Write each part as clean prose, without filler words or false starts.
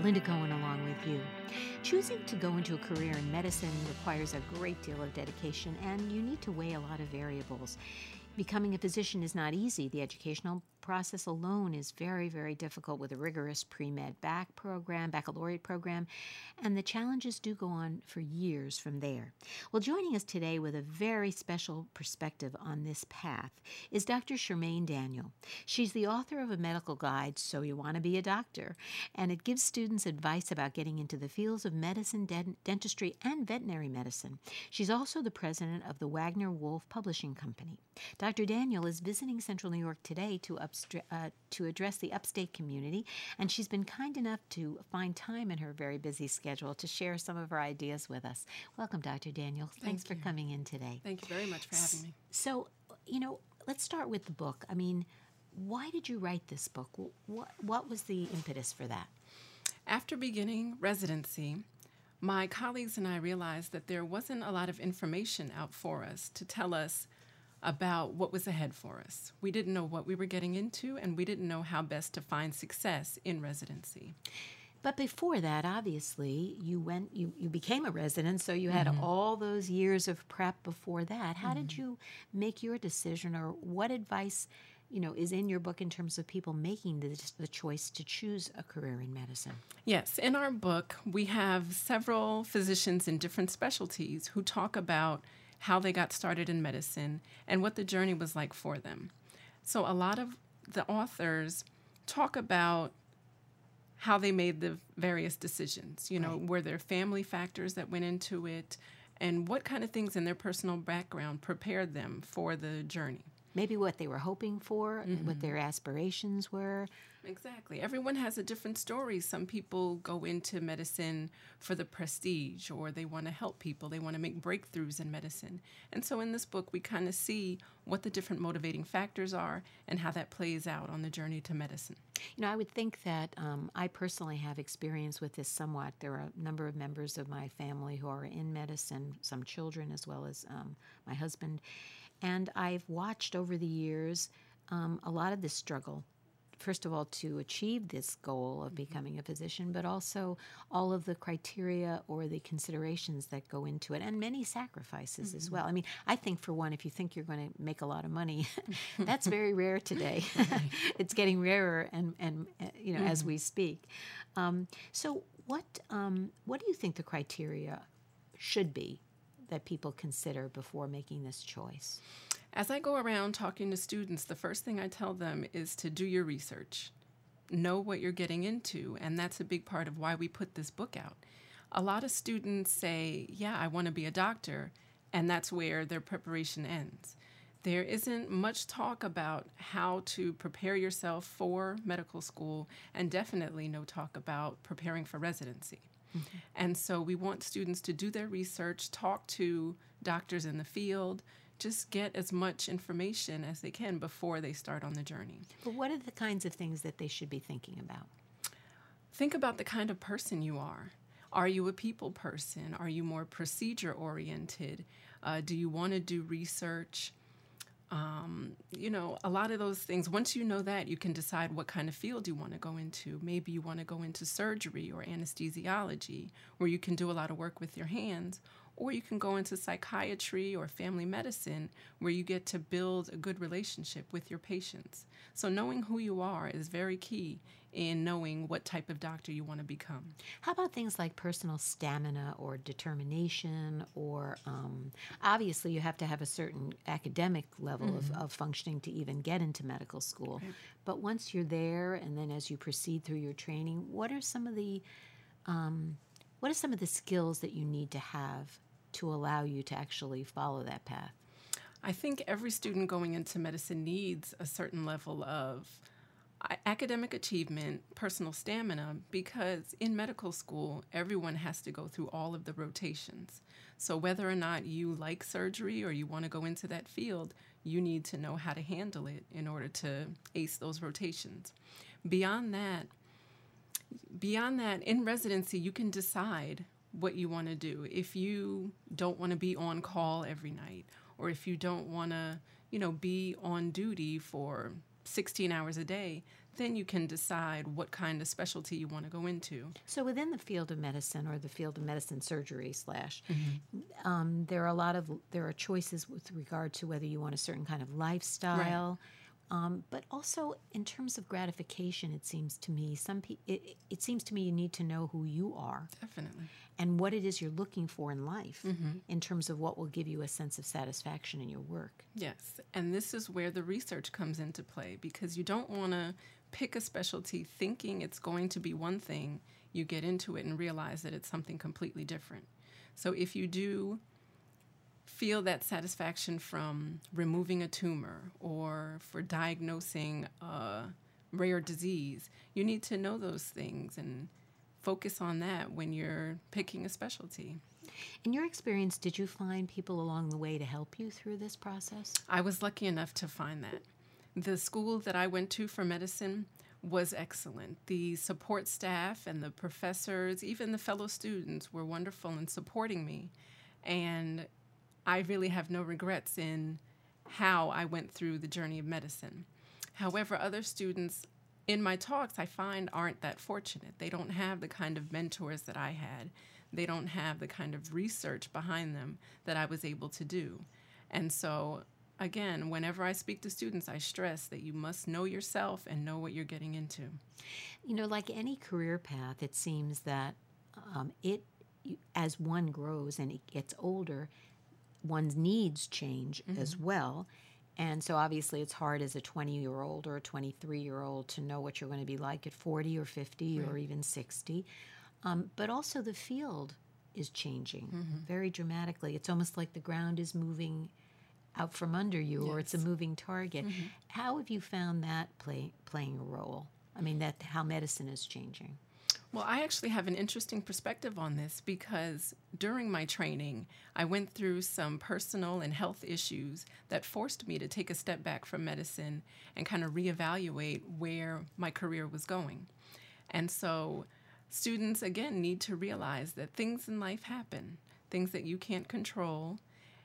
Linda Cohen along with you. Choosing to go into a career in medicine requires a great deal of dedication, and you need to weigh a lot of variables. Becoming a physician is not easy. The educational process alone is very, very difficult with a rigorous pre-med baccalaureate program, and the challenges do go on for years from there. Well, joining us today with a very special perspective on this path is Dr. Charmaine Daniel. She's the author of a medical guide, So You Want to Be a Doctor, and it gives students advice about getting into the fields of medicine, dentistry, and veterinary medicine. She's also the president of the Wagner Wolf Publishing Company. Dr. Daniel is visiting Central New York today to address the upstate community, and she's been kind enough to find time in her very busy schedule to share some of her ideas with us. Welcome, Dr. Daniel. Thanks for coming in today. Thank you very much for having me. So, let's start with the book. I mean, why did you write this book? What was the impetus for that? After beginning residency, my colleagues and I realized that there wasn't a lot of information out for us to tell us about what was ahead for us. We didn't know what we were getting into, and we didn't know how best to find success in residency. But before that, obviously, you became a resident, so you had all those years of prep before that. How did you make your decision, or what advice, is in your book in terms of people making the choice to choose a career in medicine? Yes, in our book, we have several physicians in different specialties who talk about how they got started in medicine and what the journey was like for them. So a lot of the authors talk about how they made the various decisions. Right. Were there family factors that went into it, and what kind of things in their personal background prepared them for the journey. Maybe what they were hoping for, what their aspirations were. Exactly. Everyone has a different story. Some people go into medicine for the prestige, or they want to help people. They want to make breakthroughs in medicine. And so in this book, we kind of see what the different motivating factors are and how that plays out on the journey to medicine. I would think that I personally have experience with this somewhat. There are a number of members of my family who are in medicine, some children as well as my husband. And I've watched over the years a lot of this struggle, first of all, to achieve this goal of becoming a physician, but also all of the criteria or the considerations that go into it, and many sacrifices as well. I mean, I think, for one, if you think you're going to make a lot of money, that's very rare today. It's getting rarer, and as we speak. So what do you think the criteria should be that people consider before making this choice? As I go around talking to students, the first thing I tell them is to do your research. Know what you're getting into, and that's a big part of why we put this book out. A lot of students say, yeah, I want to be a doctor, and that's where their preparation ends. There isn't much talk about how to prepare yourself for medical school, and definitely no talk about preparing for residency. And so we want students to do their research, talk to doctors in the field, just get as much information as they can before they start on the journey. But what are the kinds of things that they should be thinking about? Think about the kind of person you are. Are you a people person? Are you more procedure-oriented? Do you want to do research? A lot of those things, once you know that, you can decide what kind of field you want to go into. Maybe you want to go into surgery or anesthesiology, where you can do a lot of work with your hands, or you can go into psychiatry or family medicine, where you get to build a good relationship with your patients. So knowing who you are is very key in knowing what type of doctor you want to become. How about things like personal stamina or determination, or obviously you have to have a certain academic level of functioning to even get into medical school. Right. But once you're there, and then as you proceed through your training, what are some of the skills that you need to have to allow you to actually follow that path? I think every student going into medicine needs a certain level of academic achievement, personal stamina, because in medical school, everyone has to go through all of the rotations. So whether or not you like surgery or you want to go into that field, you need to know how to handle it in order to ace those rotations. Beyond that, in residency, you can decide what you want to do. If you don't want to be on call every night, or if you don't want to, be on duty for 16 hours a day, then you can decide what kind of specialty you want to go into. So within the field of medicine, or the field of medicine surgery slash, there are choices with regard to whether you want a certain kind of lifestyle. But also in terms of gratification, it seems to me it seems to me you need to know who you are. Definitely. And what it is you're looking for in life in terms of what will give you a sense of satisfaction in your work. Yes, and this is where the research comes into play, because you don't want to pick a specialty thinking it's going to be one thing. You get into it and realize that it's something completely different. So if you do feel that satisfaction from removing a tumor or for diagnosing a rare disease, you need to know those things and focus on that when you're picking a specialty. In your experience, did you find people along the way to help you through this process? I was lucky enough to find that. The school that I went to for medicine was excellent. The support staff and the professors, even the fellow students, were wonderful in supporting me. And I really have no regrets in how I went through the journey of medicine. However, other students in my talks I find aren't that fortunate. They don't have the kind of mentors that I had. They don't have the kind of research behind them that I was able to do. And so, again, whenever I speak to students, I stress that you must know yourself and know what you're getting into. You know, like any career path, it seems that as one grows and it gets older, one's needs change as well. And so obviously it's hard as a 20-year-old or a 23-year-old to know what you're going to be like at 40 or 50 or even 60. But also the field is changing very dramatically. It's almost like the ground is moving out from under you, or it's a moving target. How have you found that playing a role? I mean, how medicine is changing. Well, I actually have an interesting perspective on this, because during my training, I went through some personal and health issues that forced me to take a step back from medicine and kind of reevaluate where my career was going. And so students, again, need to realize that things in life happen, things that you can't control,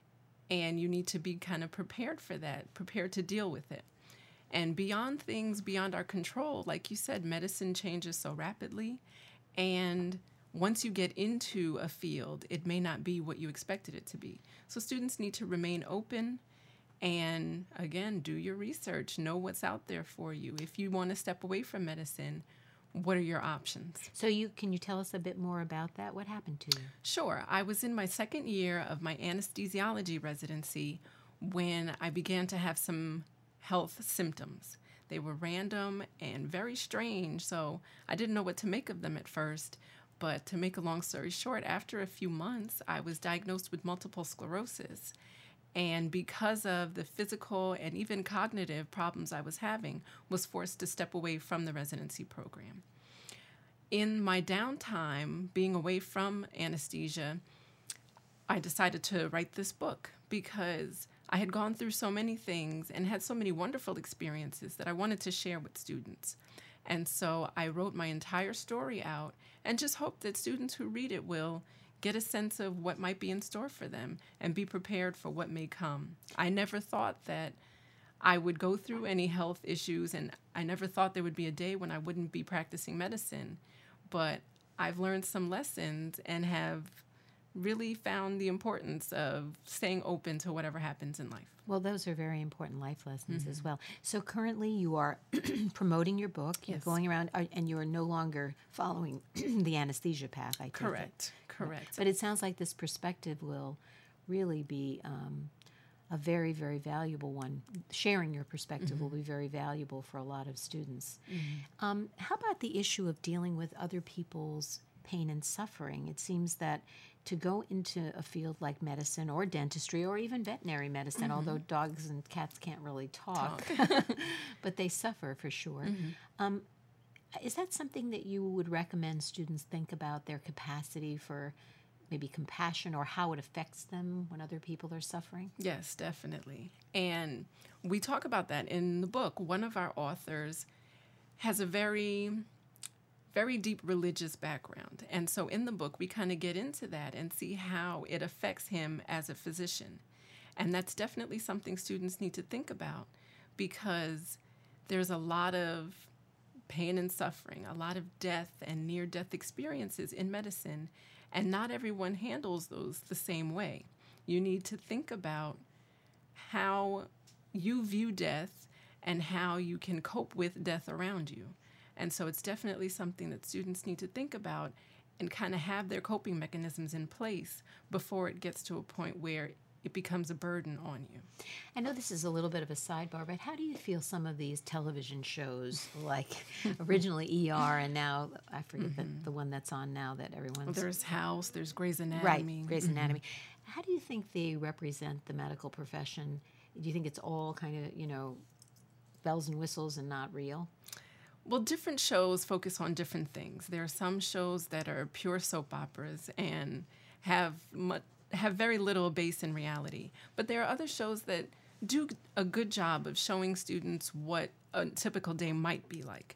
and you need to be kind of prepared for that, prepared to deal with it. And beyond things beyond our control, like you said, medicine changes so rapidly. And once you get into a field, it may not be what you expected it to be. So students need to remain open and, again, do your research. Know what's out there for you. If you want to step away from medicine, what are your options? So can you tell us a bit more about that? What happened to you? Sure. I was in my second year of my anesthesiology residency when I began to have some health symptoms. They were random and very strange, so I didn't know what to make of them at first. But to make a long story short, after a few months, I was diagnosed with multiple sclerosis. And because of the physical and even cognitive problems I was having, was forced to step away from the residency program. In my downtime, being away from anesthesia, I decided to write this book because I had gone through so many things and had so many wonderful experiences that I wanted to share with students. And so I wrote my entire story out and just hope that students who read it will get a sense of what might be in store for them and be prepared for what may come. I never thought that I would go through any health issues, and I never thought there would be a day when I wouldn't be practicing medicine. But I've learned some lessons and have really found the importance of staying open to whatever happens in life. Well, those are very important life lessons as well. So currently you are promoting your book. You're going around, and you are no longer following the anesthesia path, I take it. Correct. But it sounds like this perspective will really be a very, very valuable one. Sharing your perspective will be very valuable for a lot of students. How about the issue of dealing with other people's pain and suffering? It seems that to go into a field like medicine or dentistry or even veterinary medicine, although dogs and cats can't really talk. But they suffer for sure. Is that something that you would recommend students think about, their capacity for maybe compassion, or how it affects them when other people are suffering? Yes, definitely. And we talk about that in the book. One of our authors has a very deep religious background. And so in the book, we kind of get into that and see how it affects him as a physician. And that's definitely something students need to think about, because There's a lot of pain and suffering, a lot of death and near-death experiences in medicine, and not everyone handles those the same way. You need to think about how you view death and how you can cope with death around you. And so it's definitely something that students need to think about and kind of have their coping mechanisms in place before it gets to a point where it becomes a burden on you. I know this is a little bit of a sidebar, but how do you feel some of these television shows, like originally ER and now, I forget the one that's on now that everyone's... Well, there's House, there's Grey's Anatomy. Right, Grey's Anatomy. How do you think they represent the medical profession? Do you think it's all kind of, bells and whistles and not real? Well, different shows focus on different things. There are some shows that are pure soap operas and have very little base in reality. But there are other shows that do a good job of showing students what a typical day might be like.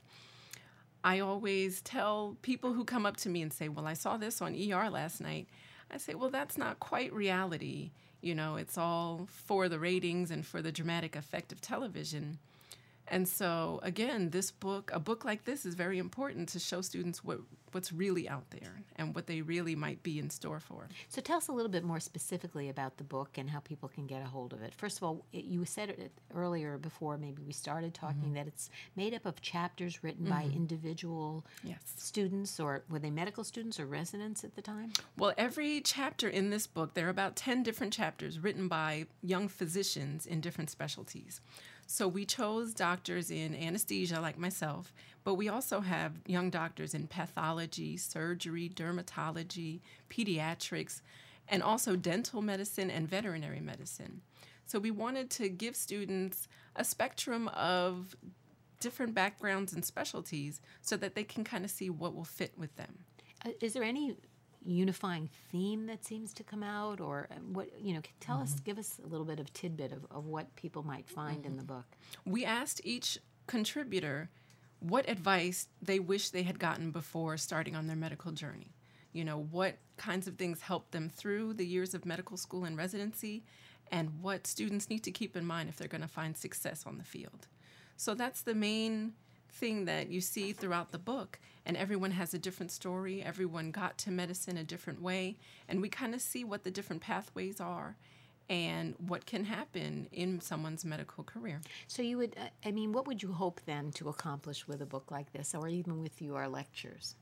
I always tell people who come up to me and say, well, I saw this on ER last night. I say, well, that's not quite reality. It's all for the ratings and for the dramatic effect of television. And so, again, a book like this is very important to show students what's really out there and what they really might be in store for. So tell us a little bit more specifically about the book and how people can get a hold of it. First of all, you said it earlier before maybe we started talking that it's made up of chapters written by individual students, or were they medical students or residents at the time? Well, every chapter in this book, there are about 10 different chapters written by young physicians in different specialties. So we chose doctors in anesthesia like myself, but we also have young doctors in pathology, surgery, dermatology, pediatrics, and also dental medicine and veterinary medicine. So we wanted to give students a spectrum of different backgrounds and specialties so that they can kind of see what will fit with them. Is there any unifying theme that seems to come out, or what tell us, give us a little bit of tidbit of what people might find in the book? We asked each contributor what advice they wish they had gotten before starting on their medical journey. What kinds of things helped them through the years of medical school and residency, and what students need to keep in mind if they're going to find success on the field. So that's the main thing that you see throughout the book, and everyone has a different story. Everyone got to medicine a different way, and we kind of see what the different pathways are and what can happen in someone's medical career. So you would, what would you hope then to accomplish with a book like this, or even with your lectures?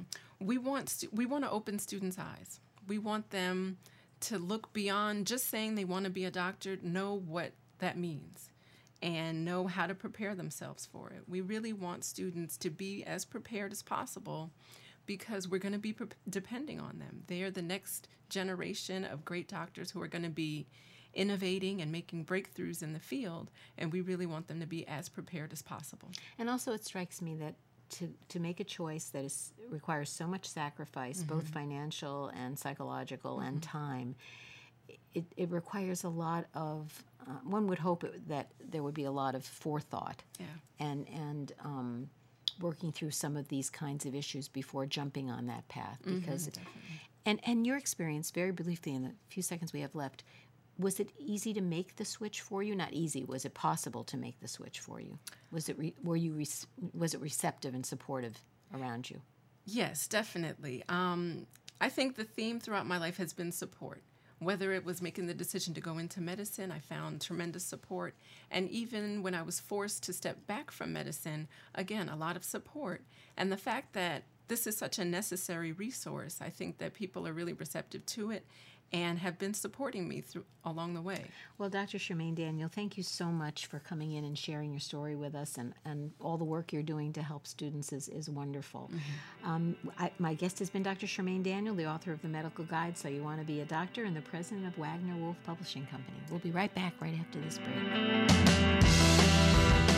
We want to open students' eyes. We want them to look beyond just saying they want to be a doctor, know what that means, and know how to prepare themselves for it. We really want students to be as prepared as possible because we're going to be depending on them. They are the next generation of great doctors who are going to be innovating and making breakthroughs in the field, and we really want them to be as prepared as possible. And also it strikes me that to make a choice that requires so much sacrifice, both financial and psychological and time, it requires a lot of, one would hope that there would be a lot of forethought and working through some of these kinds of issues before jumping on that path. Because and your experience, very briefly in the few seconds we have left, was it easy to make the switch for you? Not easy. Was it possible to make the switch for you? Was it receptive and supportive around you? Yes, definitely. I think the theme throughout my life has been support. Whether it was making the decision to go into medicine, I found tremendous support. And even when I was forced to step back from medicine, again, a lot of support. And the fact that this is such a necessary resource, I think that people are really receptive to it and have been supporting me along the way. Well, Dr. Charmaine Daniel, thank you so much for coming in and sharing your story with us, and all the work you're doing to help students is wonderful. My guest has been Dr. Charmaine Daniel, the author of The Medical Guide, So You Want to Be a Doctor, and the president of Wagner Wolf Publishing Company. We'll be right back right after this break.